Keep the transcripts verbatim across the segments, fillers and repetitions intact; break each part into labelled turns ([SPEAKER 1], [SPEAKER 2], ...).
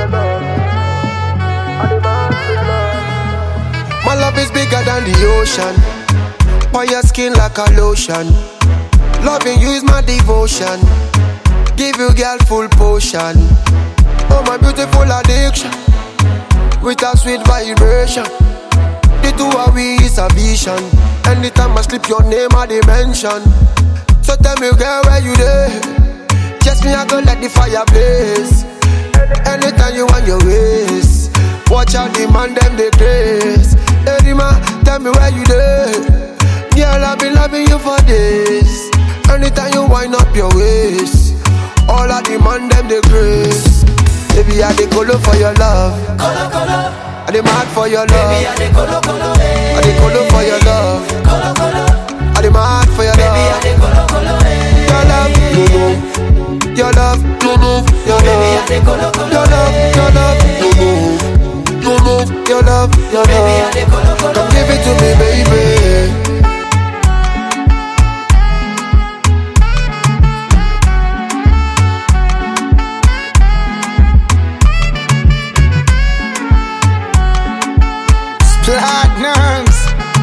[SPEAKER 1] My love is bigger than the ocean. On your skin like a lotion. Loving you is my devotion. Give you girl full potion. Oh my beautiful addiction. With a sweet vibration. The two of we is a vision. Anytime I slip your name I dimension. So tell me girl where you there. Just me I go let the fire blaze. Anytime you want your ways. Watch out the man them they craze. Hey man, tell me where you there. Girl I've been loving you for days. Anytime you wind up your waist. All I demand them they grace. Baby I dey colo for your love.
[SPEAKER 2] Colo colo.
[SPEAKER 1] I dey mad for your love.
[SPEAKER 2] Baby I dey colo colo.
[SPEAKER 1] I dey colo for your love.
[SPEAKER 2] Colo colo.
[SPEAKER 1] I dey mad for your love.
[SPEAKER 2] Baby I dey colo colo.
[SPEAKER 1] Your love, no no. Your love, no no. Your
[SPEAKER 2] Baby I
[SPEAKER 1] love,
[SPEAKER 2] dey colo colo.
[SPEAKER 1] your love, your love, no no. No no. Your love, your
[SPEAKER 2] Baby I
[SPEAKER 1] love.
[SPEAKER 2] dey colo colo.
[SPEAKER 1] Come give it to me, baby.
[SPEAKER 3] Platinums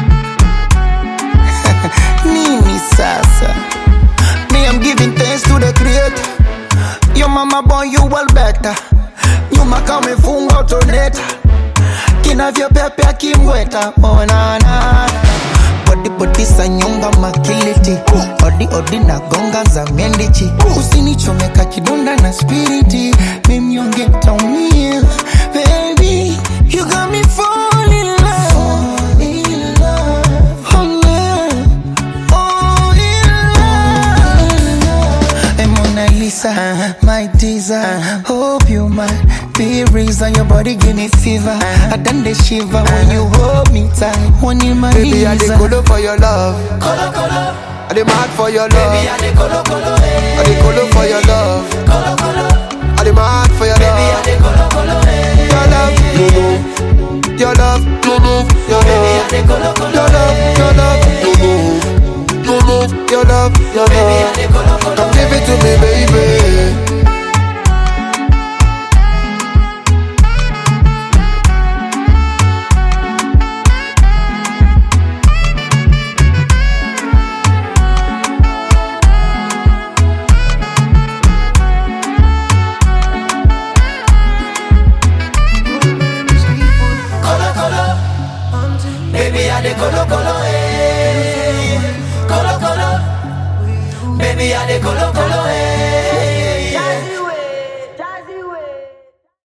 [SPEAKER 3] Nini sasa. Me I'm giving thanks to the creator. Your mama born you well better. Nyuma kama ifunga utoneta. Kinavyo pepe akimweta. Oh na na. Body body sa nyonga makiliti. Odi odi na gonga za mendichi. Usinichomeka kidonda na spiriti. Mimi yonge taumia. Baby, you got me falling in love. Fall in love. Oh no. Oh in love. Hey Mona Lisa, my teaser. Hope you might be reason your body give me fever. I done the shiver when you hold me tight. One in my
[SPEAKER 1] Baby I dey colo for your love.
[SPEAKER 2] Colo colo.
[SPEAKER 1] I dey mad for your
[SPEAKER 2] Baby
[SPEAKER 1] love.
[SPEAKER 2] I dey colo colo.
[SPEAKER 1] I dey colo for your love.
[SPEAKER 2] Colo colo.
[SPEAKER 1] I dey mad for your
[SPEAKER 2] Baby I
[SPEAKER 1] love.
[SPEAKER 2] dey colo colo.
[SPEAKER 1] Your love, no no. Your love, no no. Your
[SPEAKER 2] Baby I
[SPEAKER 1] love,
[SPEAKER 2] dey colo colo.
[SPEAKER 1] your love, your love, no no. No no. Your love, your
[SPEAKER 2] Baby I
[SPEAKER 1] love.
[SPEAKER 2] dey